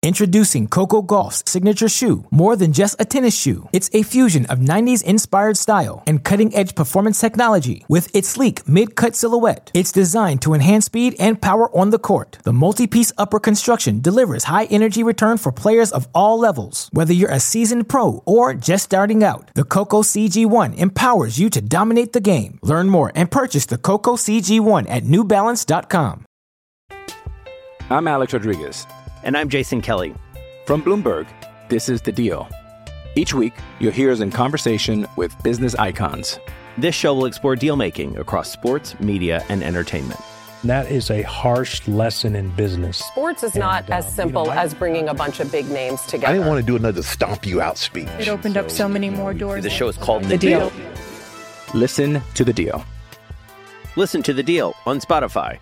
Introducing Coco Gauff's signature shoe, more than just a tennis shoe. It's a fusion of 90s-inspired style and cutting-edge performance technology. With its sleek mid-cut silhouette, it's designed to enhance speed and power on the court. The multi-piece upper construction delivers high-energy return for players of all levels. Whether you're a seasoned pro or just starting out, the Coco CG1 empowers you to dominate the game. Learn more and purchase the Coco CG1 at NewBalance.com. I'm Alex Rodriguez. And I'm Jason Kelly. From Bloomberg, this is The Deal. Each week, you'll hear us in conversation with business icons. This show will explore deal-making across sports, media, and entertainment. That is a harsh lesson in business. Sports is not as simple as bringing a bunch of big names together. I didn't want to do another stomp you out speech. It opened up so many more doors. The show is called The Deal. Listen to The Deal. Listen to The Deal on Spotify.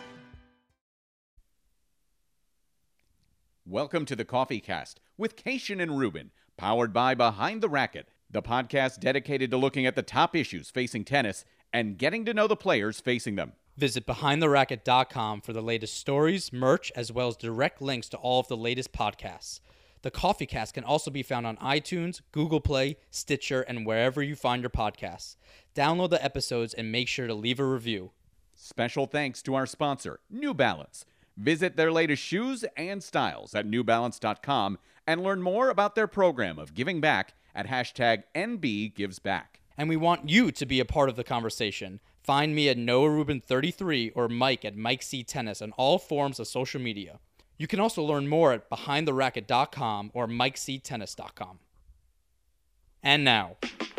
Welcome to the Coffee Cast with Cation and Rubin, powered by Behind the Racket, the podcast dedicated to looking at the top issues facing tennis and getting to know the players facing them. Visit BehindTheRacket.com for the latest stories, merch, as well as direct links to all of the latest podcasts. The Coffee Cast can also be found on iTunes, Google Play, Stitcher, and wherever you find your podcasts. Download the episodes and make sure to leave a review. Special thanks to our sponsor, New Balance. Visit their latest shoes and styles at NewBalance.com and learn more about their program of giving back at hashtag NBGivesBack. And we want you to be a part of the conversation. Find me at Noah Rubin33 or Mike at Mike C Tennis on all forms of social media. You can also learn more at BehindTheRacket.com or MikeCTennis.com. And now...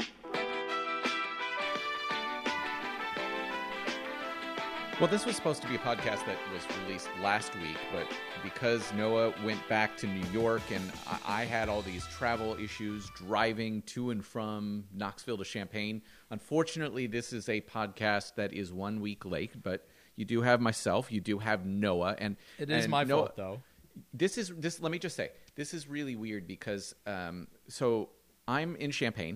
Well, this was supposed to be a podcast that was released last week, but because Noah went back to New York and I had all these travel issues driving to and from Knoxville to Champaign, unfortunately, this is a podcast that is 1 week late, but you do have myself, you do have Noah. And it is my fault, though. Let me just say, this is really weird because, so I'm in Champaign.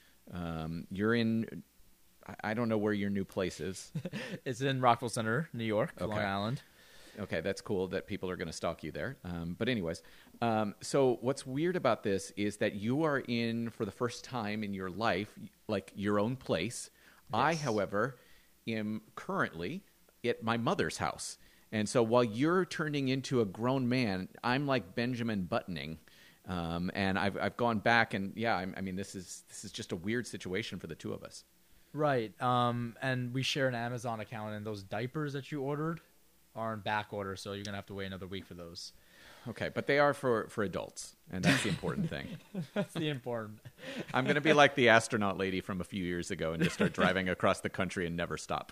You're in... I don't know where your new place is. It's in Rockville Center, New York, okay. Long Island. Okay, that's cool that people are going to stalk you there. But anyways, so what's weird about this is that you are in, for the first time in your life, like your own place. Yes. I, however, am currently at my mother's house. And so while you're turning into a grown man, I'm like Benjamin Buttoning. And I've gone back and, yeah, I mean, this is just a weird situation for the two of us. Right, and we share an Amazon account, and those diapers that you ordered are in back order, so you're going to have to wait another week for those. Okay, but they are for adults, and that's the important thing. That's the important. I'm going to be like the astronaut lady from a few years ago and just start driving across the country and never stop.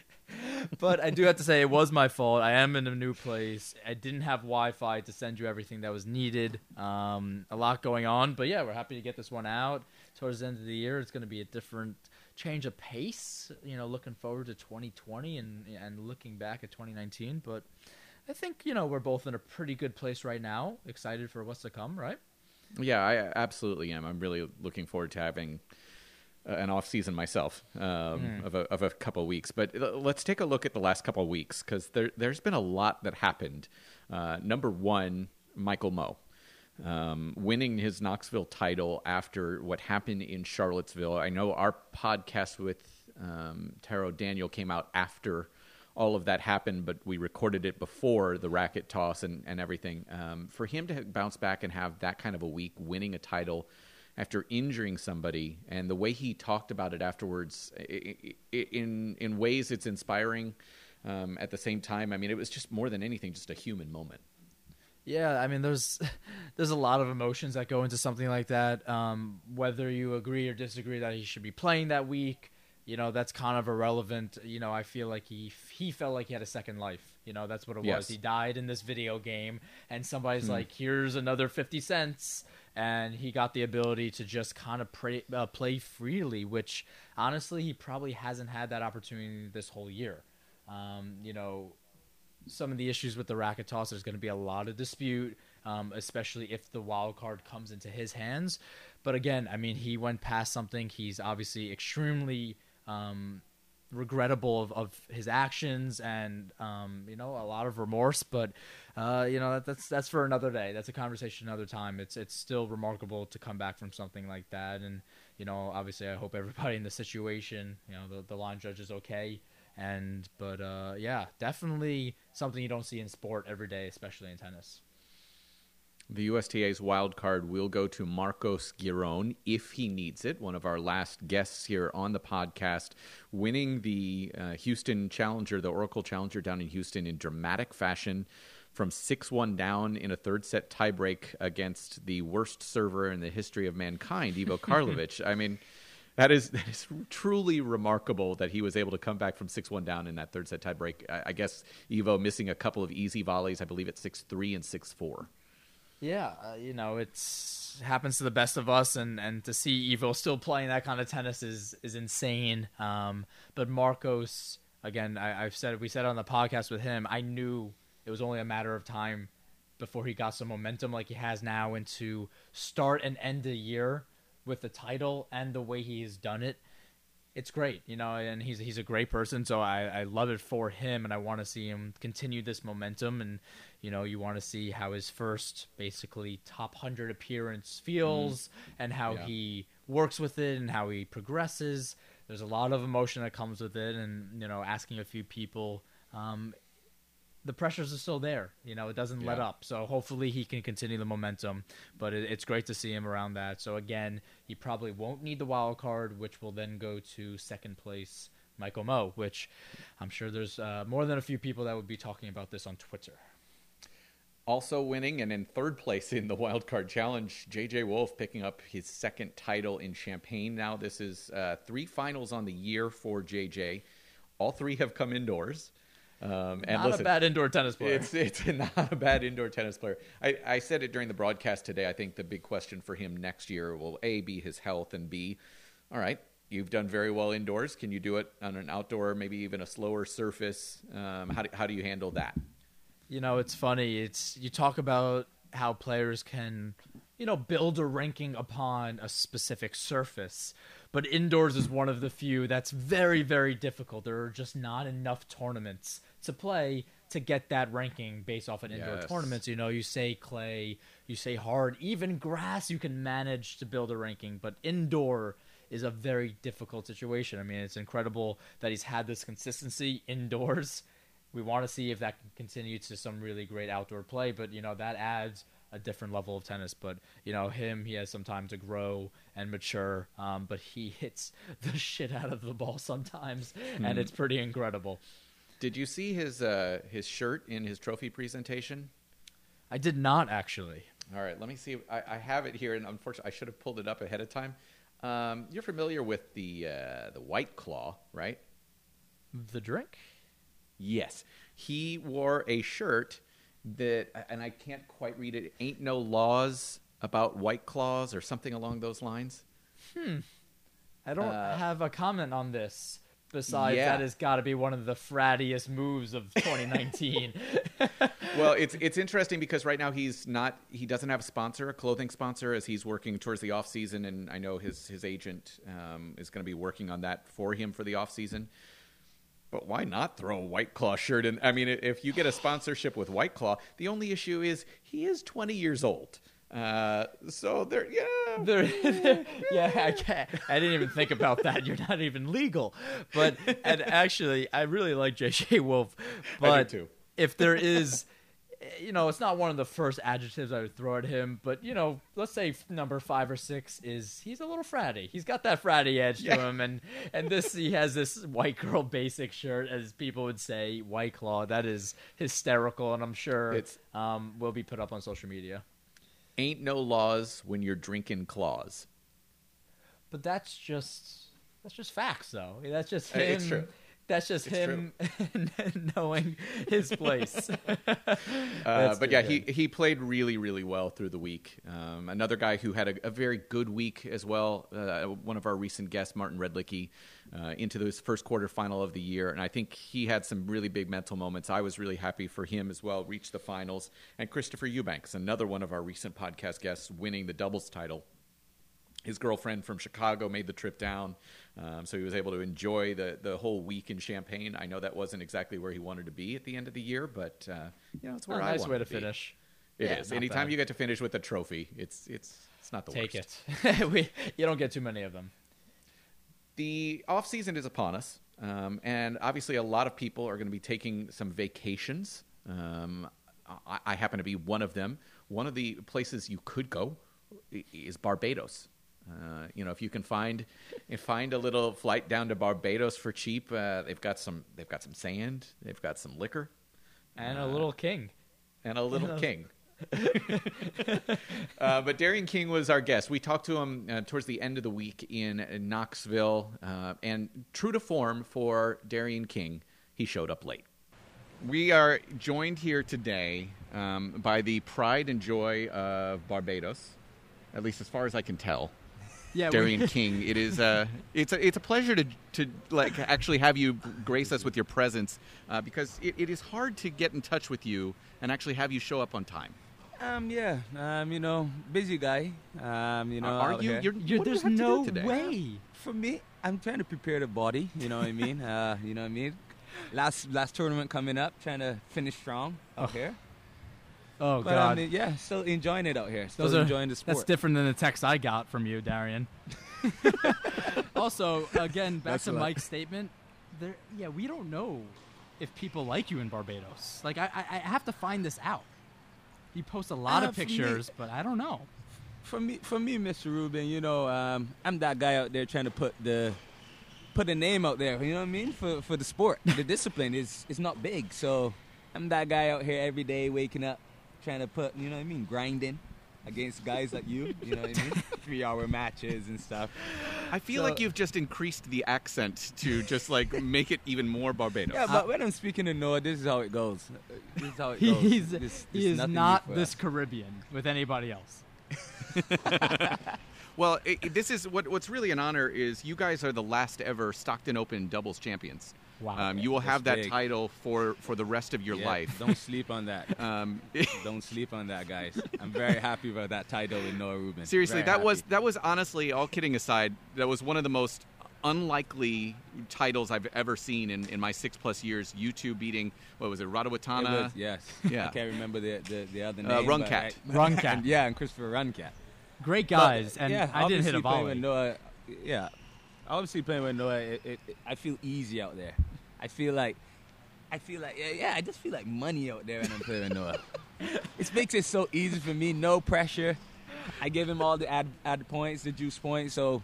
But I do have to say it was my fault. I am in a new place. I didn't have Wi-Fi to send you everything that was needed. A lot going on, but yeah, we're happy to get this one out. Towards the end of the year, it's going to be a different change of pace, looking forward to 2020 and looking back at 2019. But I think, we're both in a pretty good place right now. Excited for what's to come, right? Yeah, I absolutely am. I'm really looking forward to having an off season myself of a couple of weeks. But let's take a look at the last couple of weeks because there's been a lot that happened. Number one, Michael Mmoh. Winning his Knoxville title after what happened in Charlottesville. I know our podcast with Taro Daniel came out after all of that happened, but we recorded it before the racket toss and everything. For him to bounce back and have that kind of a week, winning a title after injuring somebody, and the way he talked about it afterwards, in ways it's inspiring. At the same time, I mean, it was just more than anything, just a human moment. Yeah, I mean, there's a lot of emotions that go into something like that. Whether you agree or disagree that he should be playing that week, that's kind of irrelevant. I feel like he felt like he had a second life. That's what it was. He died in this video game, and somebody's like, here's another 50 cents. And he got the ability to just kind of play freely, which honestly, he probably hasn't had that opportunity this whole year. Some of the issues with the racket toss, there's going to be a lot of dispute, especially if the wild card comes into his hands. But again, I mean, he went past something. He's obviously extremely regrettable of his actions and, a lot of remorse. But that's for another day. That's a conversation another time. It's still remarkable to come back from something like that. And, obviously I hope everybody in the situation, the line judge is okay. But definitely something you don't see in sport every day, especially in tennis. The USTA's wild card will go to Marcos Giron if he needs it. One of our last guests here on the podcast, winning the Houston Challenger, the Oracle Challenger down in Houston in dramatic fashion from 6-1 down in a third set tiebreak against the worst server in the history of mankind, Ivo Karlovic. I mean, that is truly remarkable that he was able to come back from 6-1 down in that third set tiebreak. I guess Ivo missing a couple of easy volleys, I believe at 6-3 and 6-4. Yeah, it's happens to the best of us, and to see Ivo still playing that kind of tennis is insane. But Marcos, again, we said on the podcast with him, I knew it was only a matter of time before he got some momentum like he has now, and to start and end the year with the title and the way he has done it. It's great, and he's a great person, so I love it for him, and I want to see him continue this momentum, and, you want to see how his first, basically, top 100 appearance feels, and how he works with it, and how he progresses. There's a lot of emotion that comes with it, and, asking a few people, the pressures are still there. It doesn't let up. So hopefully he can continue the momentum. But it's great to see him around that. So again, he probably won't need the wild card, which will then go to second place Michael Mmoh, which I'm sure there's more than a few people that would be talking about this on Twitter. Also winning and in third place in the Wild Card Challenge, J.J. Wolf picking up his second title in Champaign. Now this is 3 finals on the year for J.J. All 3 have come indoors. Not a bad indoor tennis player. It's not a bad indoor tennis player. I said it during the broadcast today. I think the big question for him next year will, A, be his health, and B, all right, you've done very well indoors. Can you do it on an outdoor, maybe even a slower surface? How do you handle that? It's funny. You talk about how players can, build a ranking upon a specific surface. But indoors is one of the few that's very, very difficult. There are just not enough tournaments to play to get that ranking based off of indoor tournaments. You say clay, you say hard, even grass you can manage to build a ranking. But indoor is a very difficult situation. I mean, it's incredible that he's had this consistency indoors. We want to see if that can continue to some really great outdoor play. But, that adds a different level of tennis. But, he has some time to grow and mature. But he hits the shit out of the ball sometimes, and it's pretty incredible. Did you see his shirt in his trophy presentation? I did not, actually. All right, let me see. I have it here, and unfortunately, I should have pulled it up ahead of time. You're familiar with the White Claw, right? The drink? Yes. He wore a shirt that, and I can't quite read it, ain't no laws about White Claws or something along those lines. I don't have a comment on this. Besides, that has got to be one of the frattiest moves of 2019. Well, it's interesting because right now he doesn't have a sponsor, a clothing sponsor, as he's working towards the off season, and I know his agent is going to be working on that for him for the off season. But why not throw a White Claw shirt in? I mean, if you get a sponsorship with White Claw, the only issue is he is 20 years old. So there, I didn't even think about that. You're not even legal. But and actually, I really like J.J. Wolf. But I do too. If there is, it's not one of the first adjectives I would throw at him. But let's say number 5 or 6 is he's a little fratty. He's got that fratty edge to him, and he has this white girl basic shirt, as people would say, White Claw. That is hysterical, and I'm sure will be put up on social media. Ain't no laws when you're drinking claws. But that's just facts, though. That's just him. It's true. That's just him knowing his place. But yeah, he played really, really well through the week. Another guy who had a very good week as well, one of our recent guests, Martin Redlicki, into this first quarterfinal of the year. And I think he had some really big mental moments. I was really happy for him as well, reached the finals. And Christopher Eubanks, another one of our recent podcast guests, winning the doubles title. his girlfriend from Chicago made the trip down, so he was able to enjoy the whole week in Champaign. I know that wasn't exactly where he wanted to be at the end of the year, but it's where I nice wanted way to to be. finish. It is. Anytime you get to finish with a trophy, it's not the Take worst. it. You don't get too many of them. The off season is upon us, and obviously a lot of people are going to be taking some vacations. I happen to be one of them. One of the places you could go is Barbados. If you can find a little flight down to Barbados for cheap, they've got some sand, they've got some liquor, and a little king, king. But Darian King was our guest. We talked to him towards the end of the week in Knoxville, and true to form for Darian King, he showed up late. We are joined here today by the pride and joy of Barbados, at least as far as I can tell. Yeah, Darian King. It is it's a pleasure to like actually have you grace us with your presence because it is hard to get in touch with you and actually have you show up on time. Busy guy. Are you? There's no way. For me, I'm trying to prepare the body. You know what I mean? You know what I mean? Last tournament coming up, trying to finish strong out here. Oh, God. Still enjoying it out here. Still enjoying the sport. That's different than the text I got from you, Darian. Also, again, back to Mike's statement, we don't know if people like you in Barbados. Like, I have to find this out. You post a lot of pictures, but I don't know. For me, Mr. Rubin, I'm that guy out there trying to put the name out there, you know what I mean, for the sport. The discipline is not big, so I'm that guy out here every day waking up, trying to put, you know what I mean, grinding against guys like you know what I mean, 3-hour matches and stuff. I feel like you've just increased the accent to just like make it even more Barbados. Yeah, but when I'm speaking to Noah, this is how it goes. This is how it goes. He is not this Caribbean with anybody else. Well, this is what's really an honor is you guys are the last ever Stockton Open doubles champions. Wow. You will have that title for the rest of your life. Don't sleep on that. Don't sleep on that, guys. I'm very happy about that title with Noah Rubin. Seriously, that was honestly, all kidding aside, that was one of the most unlikely titles I've ever seen in my 6+ years. You two beating, what was it, Radawatana? Yes. Yeah. I can't remember the other name. Runcat. Runcat. And Christopher Runcat. Great guys, I didn't hit a volley. With Noah, obviously playing with Noah, I feel easy out there. I feel like, I just feel like money out there when I'm playing with Noah. It makes it so easy for me, no pressure. I give him all the add points, the juice points, so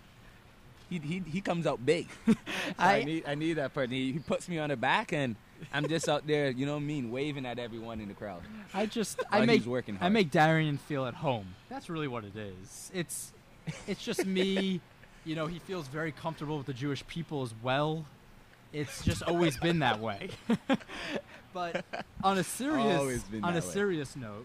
he comes out big. I need that part. He puts me on the back, and I'm just out there, you know what I mean, waving at everyone in the crowd. I make Darian feel at home. That's really what it is. It's just me. He feels very comfortable with the Jewish people as well. It's just always been that way. But on a serious note,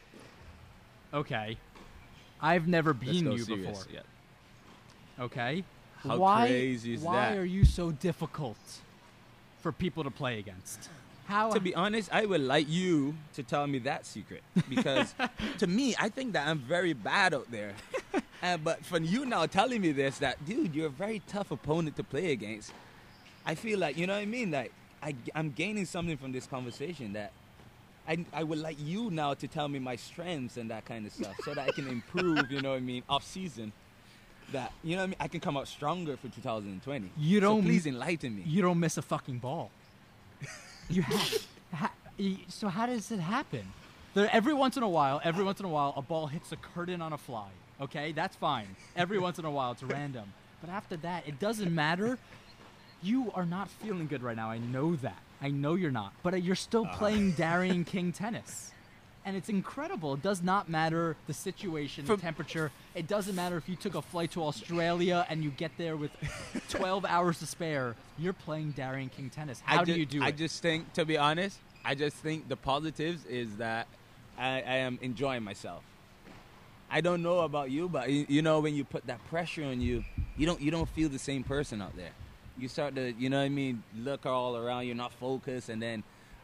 okay, I've never beaten you before. Yet. Okay, How crazy is that? Why are you so difficult for people to play against? To be honest, I would like you to tell me that secret, because to me, I think that I'm very bad out there. But for you now telling me this, that dude, you're a very tough opponent to play against. I feel like, you know what I mean? Like I'm gaining something from this conversation, that I would like you now to tell me my strengths and that kind of stuff, so that I can improve. You know what I mean? Off season, that you know what I mean? I can come out stronger for 2020. So please enlighten me. You don't miss a fucking ball. You have. So how does it happen? Every once in a while, a ball hits a curtain on a fly. Okay, that's fine. Every once in a while, it's random. But after that, it doesn't matter. You are not feeling good right now. I know that. I know you're not. But you're still playing Darian King tennis. And it's incredible. It does not matter the situation, the temperature. It doesn't matter if you took a flight to Australia and you get there with 12 hours to spare. You're playing Darian King tennis. How do you do it? I just think, to be honest, the positives is that I am enjoying myself. I don't know about you, but you know, when you put that pressure on you, you don't feel the same person out there. You start to, you know what I mean, look all around, you're not focused, and then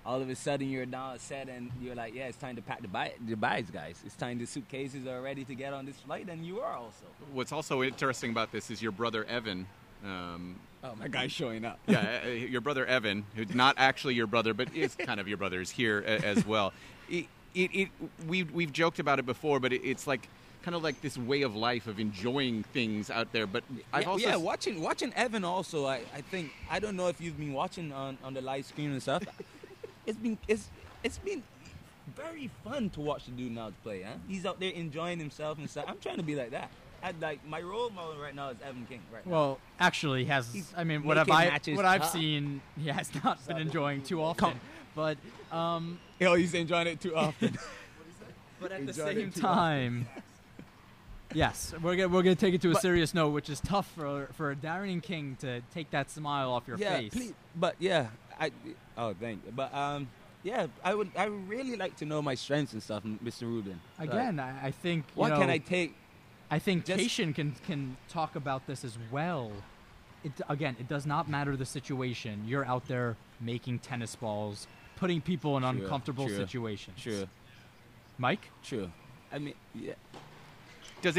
all of a sudden you're now set and you're like, yeah, it's time to pack the bags, guys. It's time the suitcases are ready to get on this flight, and you are also. What's also interesting about this is your brother Evan. My guy's showing up. Yeah, your brother Evan, who's not actually your brother, but is kind of your brother, is here as well. We've joked about it before, but it's like kind of like this way of life of enjoying things out there. But I've also watching Evan also. I think I don't know if you've been watching on the live stream and stuff. It's been very fun to watch the dude now to play. Huh? He's out there enjoying himself and stuff. I'm trying to be like that. My role model right now is Evan King. Right now. Well, actually, what I've seen, he has not been enjoying too often. But he's enjoying it too often. But at the same time, yes, we're gonna take it to a serious note, which is tough for Darian King to take that smile off your face. Please, but yeah, thank you. But I would really like to know my strengths and stuff, Mr. Rubin. Again, I think what can I take? I think Cation can talk about this as well. It does not matter the situation. You're out there making tennis balls, putting people in uncomfortable situations. True. Mike? True. I mean, yeah. Does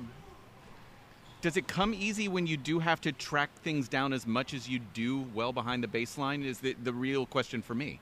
it come easy when you do have to track things down as much as you do well behind the baseline? Is the real question for me.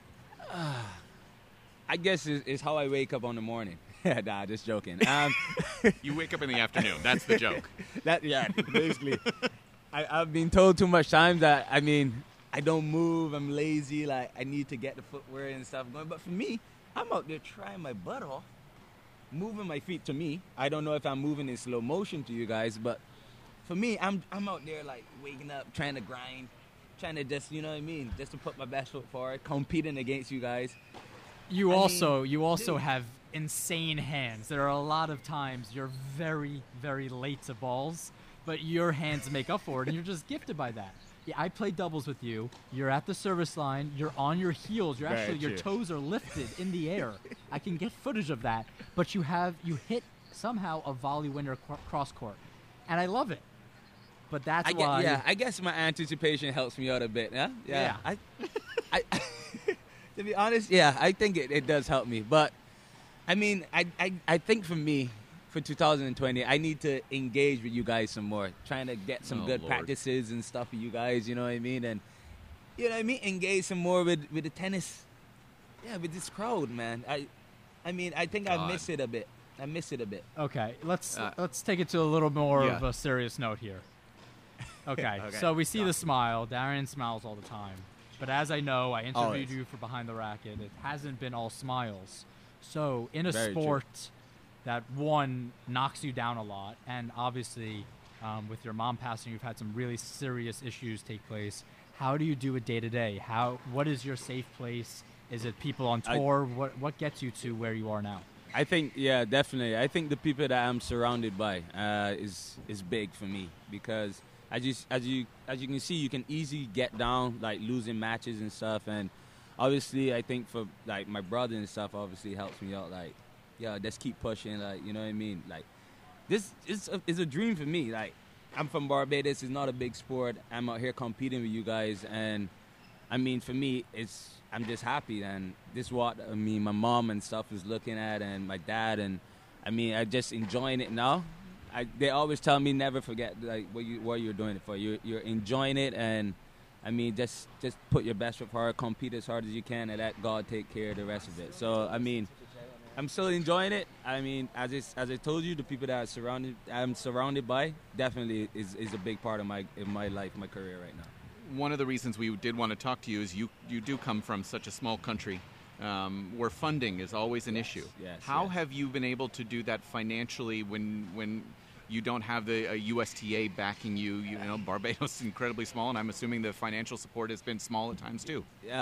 I guess is how I wake up in the morning. Nah, just joking. You wake up in the afternoon. That's the joke. Basically. I've been told too much times that, I don't move. I'm lazy. Like, I need to get the footwear and stuff going. But for me, I'm out there trying my butt off, moving my feet to me. I don't know if I'm moving in slow motion to you guys, but for me, I'm out there, like, waking up, trying to grind, trying to just, you know what I mean, just to put my best foot forward, competing against you guys. You also have insane hands. There are a lot of times you're very, very late to balls, but your hands make up for it, and you're just gifted by that. Yeah, I play doubles with you. You're at the service line. You're on your heels. Your toes are lifted in the air. I can get footage of that, but you hit somehow a volley winner cross court, and I love it. But that's why. I guess my anticipation helps me out a bit. Huh? Yeah. I to be honest, I think it does help me. But I think for me, for 2020, I need to engage with you guys some more, trying to get some good practices and stuff with you guys. You know what I mean? And you know what I mean? Engage some more with the tennis. Yeah, with this crowd, man. I think I miss it a bit. Okay, let's take it to a little more of a serious note here. Okay. So we see the smile. Darian smiles all the time. But as I know, I interviewed you for Behind the Racket. It hasn't been all smiles. So in a sport that, one, knocks you down a lot, and obviously with your mom passing, you've had some really serious issues take place. How do you do it day to day? What is your safe place? Is it people on tour? What gets you to where you are now? I think, definitely. I think the people that I'm surrounded by is big for me, because as you can see, you can easily get down, like losing matches and stuff. And obviously, I think for like my brother and stuff, obviously helps me out. Like, just keep pushing. Like, you know what I mean? Like, this is a dream for me. Like, I'm from Barbados. It's not a big sport. I'm out here competing with you guys, and for me, I'm just happy. And this is what my mom and stuff is looking at, and my dad, and I'm just enjoying it now. They always tell me never forget like what you're doing it for. You're enjoying it, and just put your best foot forward, compete as hard as you can, and let God take care of the rest of it. So I'm still enjoying it. As I told you, the people that I'm surrounded by definitely is a big part of my life, my career right now. One of the reasons we did want to talk to you is you do come from such a small country where funding is always an issue. Yes, How have you been able to do that financially when you don't have the USTA backing you? You know, Barbados is incredibly small, and I'm assuming the financial support has been small at times too.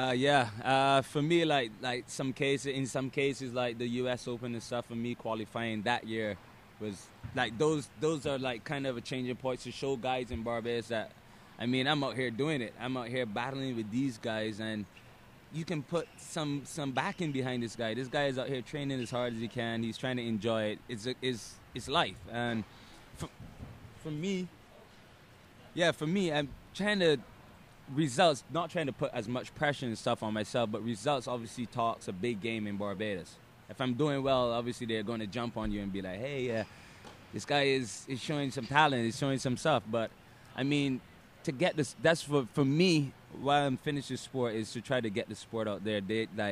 For me, like in some cases, like the U.S. Open and stuff, for me qualifying that year was like those are like kind of a changing point to show guys in Barbados that I'm out here doing it. I'm out here battling with these guys, and you can put some backing behind this guy. This guy is out here training as hard as he can. He's trying to enjoy it. It's life. And for me, I'm trying to results, not trying to put as much pressure and stuff on myself, but results obviously talks a big game in Barbados. If I'm doing well, obviously they're going to jump on you and be like, hey, this guy is showing some talent, he's showing some stuff. But, I mean, to get this, that's for me, while I'm finishing sport, is to try to get the sport out there.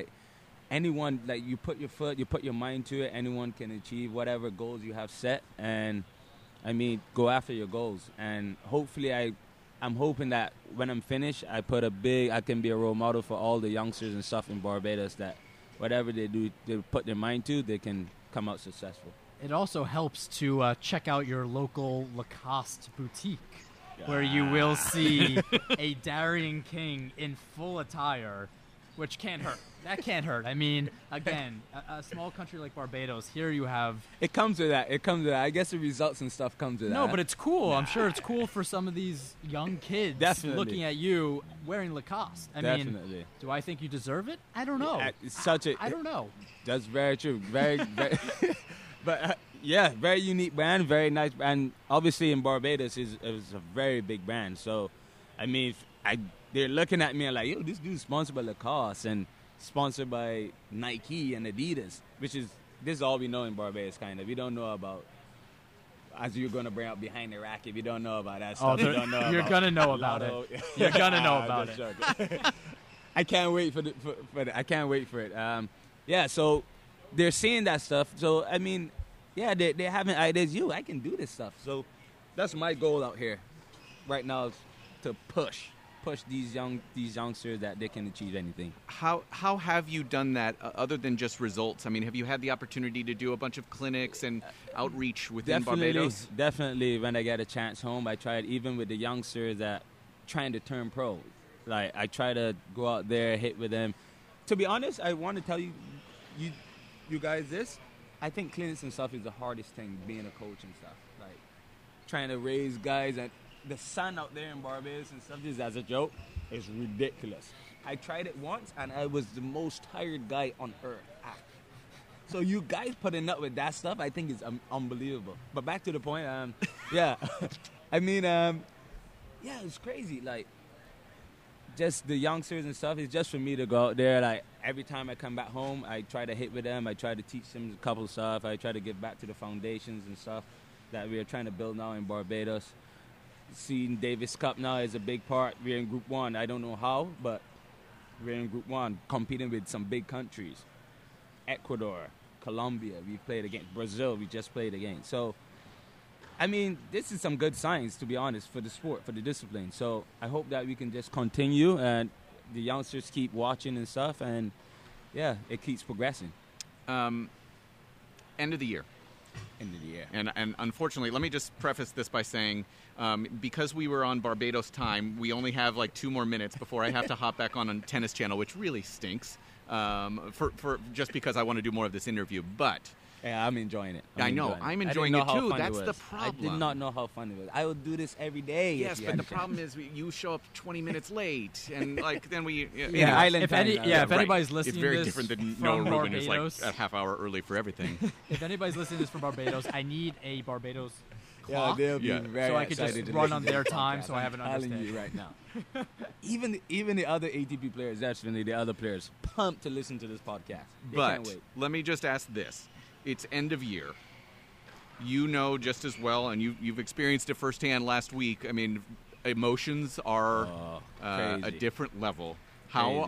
Anyone, like, you put your foot, you put your mind to it, anyone can achieve whatever goals you have set. And, I mean, go after your goals. And hopefully I'm hoping that when I'm finished, I can be a role model for all the youngsters and stuff in Barbados, that whatever they do, they put their mind to, they can come out successful. It also helps to check out your local Lacoste boutique, where you will see a Darian King in full attire, which can't hurt. That can't hurt. I mean, again, a small country like Barbados, here you have... It comes with that. I guess the results and stuff comes with that. No, but it's cool. I'm sure it's cool for some of these young kids looking at you wearing Lacoste. I mean, do I think you deserve it? I don't know. I don't know. That's very true. Very, very... But, very unique brand, very nice brand. Obviously, in Barbados, it was a very big brand. So, I mean, they're looking at me and like, yo, this dude's sponsored by Lacoste and sponsored by Nike and Adidas, this is all we know in Barbados, kind of. We don't know about, as you're going to bring up behind the racket, we don't know about that stuff. You're going to know about it. You're going to know about it. I can't wait for I can't wait for it. So they're seeing that stuff. So, I mean, they're having ideas. I can do this stuff. So that's my goal out here right now, is to push these youngsters that they can achieve anything. How have you done that other than just results? I mean, have you had the opportunity to do a bunch of clinics and outreach within Barbados? Definitely. When I get a chance home, I tried, even with the youngsters that trying to turn pro. Like, I try to go out there, hit with them. To be honest, I want to tell you guys this. I think clinics and stuff is the hardest thing, being a coach and stuff. Like, trying to raise guys, and the sun out there in Barbados and stuff, just as a joke, is ridiculous. I tried it once, and I was the most tired guy on earth. So you guys putting up with that stuff, I think is unbelievable. But back to the point, I mean, it's crazy. Like, just the youngsters and stuff, it's just for me to go out there. Like, every time I come back home, I try to hit with them. I try to teach them a couple of stuff. I try to give back to the foundations and stuff that we are trying to build now in Barbados. Seeing Davis Cup now is a big part. We're in Group 1. I don't know how, but we're in Group 1, competing with some big countries. Ecuador, Colombia, we played against. Brazil, we just played against. So, I mean, this is some good signs, to be honest, for the sport, for the discipline. So I hope that we can just continue and the youngsters keep watching and stuff, and, it keeps progressing. End of the year. End of the year. And unfortunately, let me just preface this by saying, because we were on Barbados time, we only have like 2 more minutes before I have to hop back on Tennis Channel, which really stinks, for just because I want to do more of this interview. But yeah, I'm enjoying it. I'm enjoying it too. That's the problem. I did not know how fun it was. I would do this every day. Yes, but the problem is you show up 20 minutes late, and like then we. If anybody's listening, it's very different than Noah Rubin is like a half hour early for everything. If anybody's listening to this from Barbados, I need a Barbados clock, they'll be very so I could just run on their time, so I have an understanding. You right now. even the other ATP players, definitely the other players, pumped to listen to this podcast. They can't wait. Let me just ask this. It's end of year. You know just as well, and you've experienced it firsthand last week. I mean, emotions are a different level. How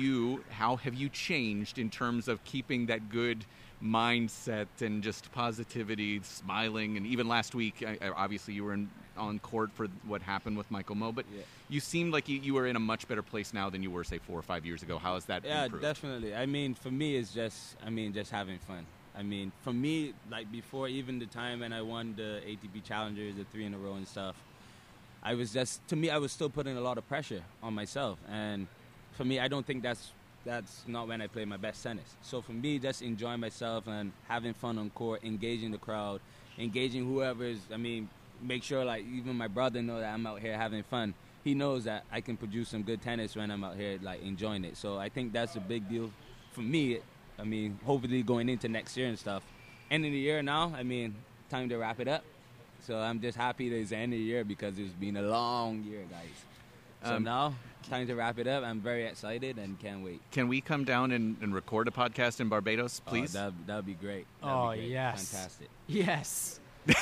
have you changed in terms of keeping that good mindset and just positivity, smiling? And even last week, obviously you were on court for what happened with Michael Mmoh, but you seemed like you were in a much better place now than you were, say, 4 or 5 years ago. How has that improved? Yeah, definitely. I mean, for me, it's just having fun. I mean, for me, like before, even the time when I won the ATP Challengers, the 3 in a row and stuff, I was still putting a lot of pressure on myself. And for me, I don't think that's not when I play my best tennis. So for me, just enjoying myself and having fun on court, engaging the crowd, engaging whoever's, make sure like even my brother knows that I'm out here having fun. He knows that I can produce some good tennis when I'm out here like enjoying it. So I think that's a big deal for me. Hopefully going into next year and stuff. End of the year now, time to wrap it up. So I'm just happy that it's the end of the year because it's been a long year, guys. So now, time to wrap it up. I'm very excited and can't wait. Can we come down and record a podcast in Barbados, please? Oh, that'd be great. Yes. Fantastic. Yes.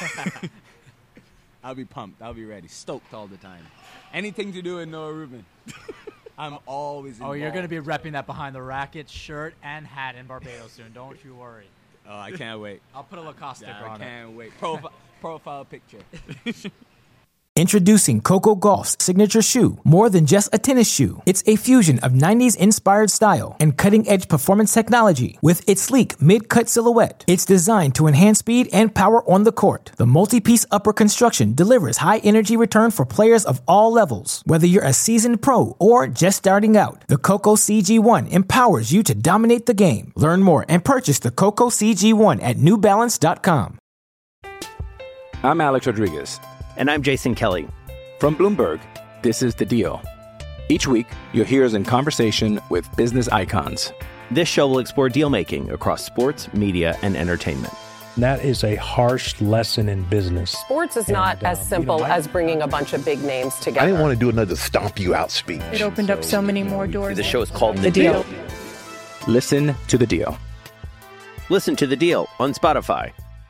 I'll be pumped. I'll be ready. Stoked all the time. Anything to do with Noah Rubin. I'm always involved. Oh, you're going to be repping that Behind the Racket shirt and hat in Barbados soon. Don't you worry. Oh, I can't wait. I'll put a Lacoste sticker on it. I can't wait. Profile picture. Introducing Coco Golf's signature shoe. More than just a tennis shoe, it's a fusion of 90s inspired style and cutting edge performance technology. With its sleek mid-cut silhouette, it's designed to enhance speed and power on the court. The multi-piece upper construction delivers high energy return for players of all levels. Whether you're a seasoned pro or just starting out, the Coco CG1 empowers you to dominate the game. Learn more and purchase the Coco CG1 at newbalance.com. I'm Alex Rodriguez. And I'm Jason Kelly. From Bloomberg, this is The Deal. Each week, you'll hear us in conversation with business icons. This show will explore deal making across sports, media, and entertainment. That is a harsh lesson in business. Sports is not as simple as bringing a bunch of big names together. I didn't want to do another stomp you out speech. It opened up so many more doors. The show is called The Deal. Listen to The Deal. Listen to The Deal on Spotify.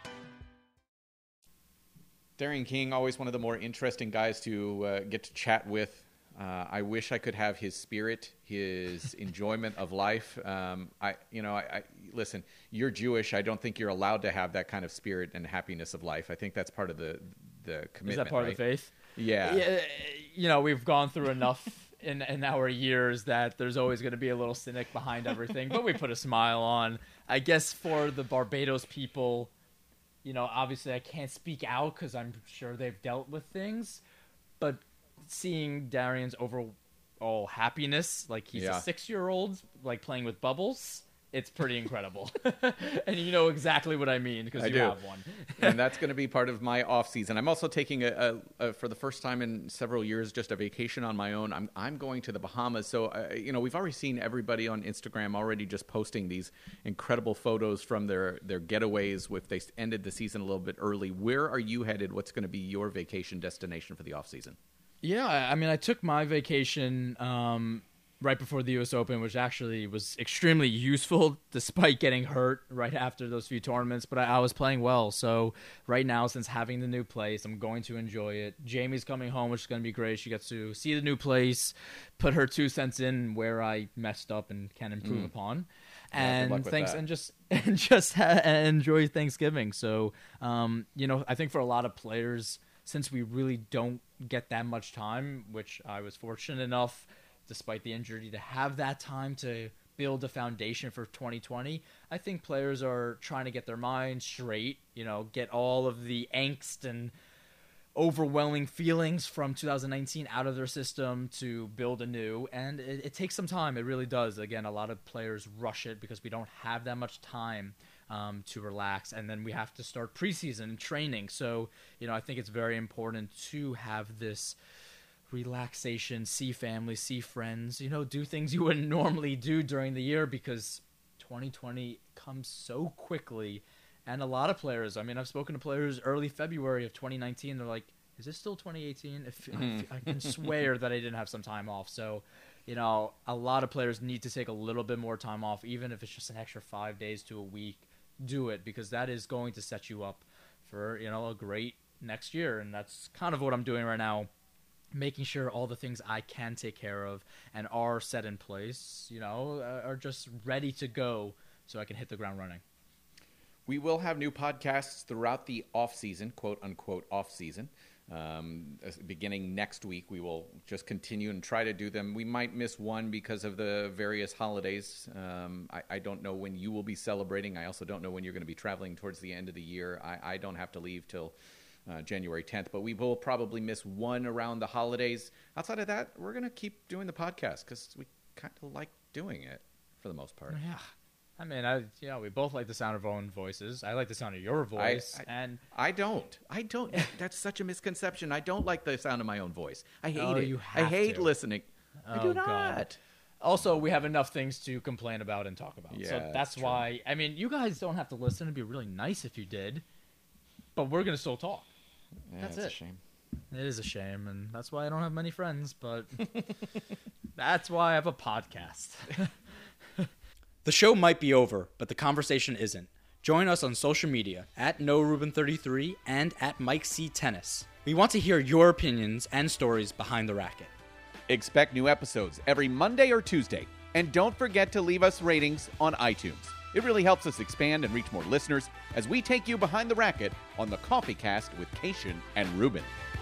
Darian King, always one of the more interesting guys to get to chat with. I wish I could have his spirit, his enjoyment of life. Listen, you're Jewish. I don't think you're allowed to have that kind of spirit and happiness of life. I think that's part of the commitment. Is that part right? of the faith? Yeah. We've gone through enough in our years that there's always going to be a little cynic behind everything, but we put a smile on. I guess for the Barbados people, obviously I can't speak out because I'm sure they've dealt with things, but seeing Darian's overall happiness, like he's a 6-year-old, like playing with bubbles, it's pretty incredible. And you know exactly what I mean because you have one. And that's going to be part of my off season. I'm also taking for the first time in several years, just a vacation on my own. I'm going to the Bahamas. So, we've already seen everybody on Instagram already just posting these incredible photos from their getaways. They ended the season a little bit early. Where are you headed? What's going to be your vacation destination for the off season? Yeah, I mean, I took my vacation right before the U.S. Open, which actually was extremely useful despite getting hurt right after those few tournaments. But I was playing well. So right now, since having the new place, I'm going to enjoy it. Jamie's coming home, which is going to be great. She gets to see the new place, put her 2 cents in where I messed up and can improve upon. And enjoy Thanksgiving. So, I think for a lot of players, since we really don't get that much time, which I was fortunate enough, despite the injury, to have that time to build a foundation for 2020, I think players are trying to get their minds straight, get all of the angst and overwhelming feelings from 2019 out of their system to build anew. And it takes some time. It really does. Again, a lot of players rush it because we don't have that much time to relax. And then we have to start preseason and training. So, I think it's very important to have this relaxation, see family, see friends, do things you wouldn't normally do during the year because 2020 comes so quickly. And a lot of players, I've spoken to players early February of 2019. They're like, is this still 2018? I can swear that I didn't have some time off. So, a lot of players need to take a little bit more time off, even if it's just an extra 5 days to a week. Do it because that is going to set you up for, a great next year. And that's kind of what I'm doing right now, making sure all the things I can take care of and are set in place, are just ready to go so I can hit the ground running. We will have new podcasts throughout the off-season, quote-unquote off-season. Beginning next week, we will just continue and try to do them. We might miss one because of the various holidays. I don't know when you will be celebrating. I also don't know when you're going to be traveling towards the end of the year. I don't have to leave till January 10th, but we will probably miss one around the holidays. Outside of that, we're going to keep doing the podcast because we kind of like doing it for the most part. Yeah. We both like the sound of our own voices. I like the sound of your voice. I don't. That's such a misconception. I don't like the sound of my own voice. I hate it. I hate listening. I do not. God. Also, we have enough things to complain about and talk about. Yeah, so that's why, you guys don't have to listen. It'd be really nice if you did. But we're going to still talk. Yeah, that's it. A shame. It is a shame, and that's why I don't have many friends, but that's why I have a podcast. The show might be over, but the conversation isn't. Join us on social media at NoRuben33 and at Mike C. Tennis. We want to hear your opinions and stories behind the racket. Expect new episodes every Monday or Tuesday. And don't forget to leave us ratings on iTunes. It really helps us expand and reach more listeners as we take you behind the racket on the Coffee Cast with Cation and Ruben.